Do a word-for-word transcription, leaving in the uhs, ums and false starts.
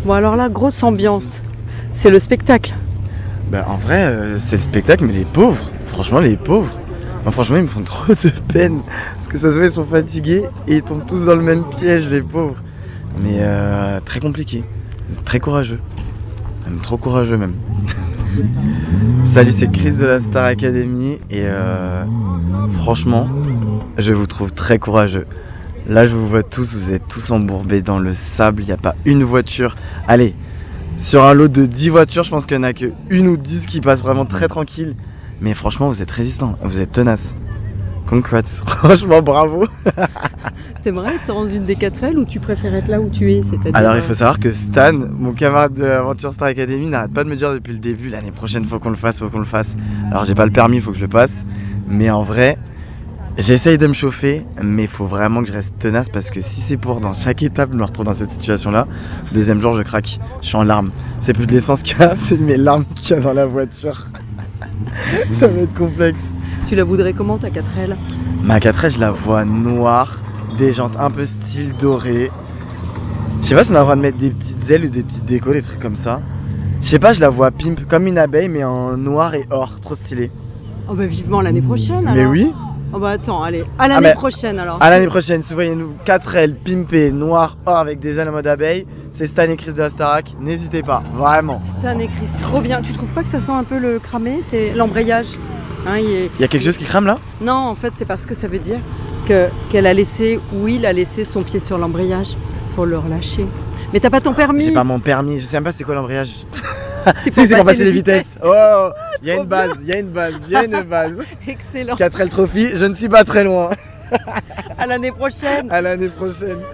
Bon alors là, grosse ambiance. C'est le spectacle. Bah en vrai, euh, c'est le spectacle, mais les pauvres, franchement les pauvres, moi, franchement ils me font trop de peine. Parce que ça se voit, ils sont fatigués et ils tombent tous dans le même piège, les pauvres. Mais euh, très compliqué, très courageux, même trop courageux même. Salut, c'est Chris de la Star Academy et euh, franchement, je vous trouve très courageux. Là, je vous vois tous, vous êtes tous embourbés dans le sable, il n'y a pas une voiture. Allez, sur un lot de dix voitures, je pense qu'il n'y en a que une ou dix qui passent vraiment très tranquille. Mais franchement, vous êtes résistants, vous êtes tenaces. Congrats, franchement bravo. T'aimerais être dans une des quatre L ou tu préfères être là où tu es, c'est-à-dire... Alors il faut savoir que Stan, mon camarade de Aventure Star Academy, n'arrête pas de me dire depuis le début, l'année prochaine faut qu'on le fasse, faut qu'on le fasse. Alors j'ai pas le permis, faut que je le passe. Mais en vrai, j'essaye de me chauffer, mais il faut vraiment que je reste tenace parce que si c'est pour dans chaque étape me retrouver dans cette situation-là, le deuxième jour je craque, je suis en larmes. C'est plus de l'essence qu'il y a, c'est mes larmes qu'il y a dans la voiture. Ça va être complexe. Tu la voudrais comment ta quatre L? Ma quatre L, je la vois noire, des jantes un peu style doré. Je sais pas si on a le droit de mettre des petites ailes ou des petites décos, des trucs comme ça. Je sais pas, je la vois pimp comme une abeille mais en noir et or, trop stylé. Oh bah vivement l'année prochaine alors. Mais oui. Oh bah attends, allez, à l'année Ah mais- prochaine alors. À l'année prochaine, si vous voyez nous quatre L pimpé, noir, or avec des ailes en mode abeille, c'est Stan et Chris de la Starac, n'hésitez pas, vraiment. Stan et Chris, trop bien. Tu trouves pas que ça sent un peu le cramé? C'est l'embrayage. Hein, il, est... Il y a quelque chose qui crame là? Non, en fait, c'est parce que ça veut dire que qu'elle a laissé, ou il a laissé son pied sur l'embrayage. Faut le relâcher. Mais t'as pas ton permis? J'ai pas mon permis, je sais même pas c'est quoi l'embrayage. C'est Si, c'est pour passer les vitesses. Oh, il y a une base, il y a une base, il y a une base. Excellent. quatre L Trophy, je ne suis pas très loin. À l'année prochaine. À l'année prochaine.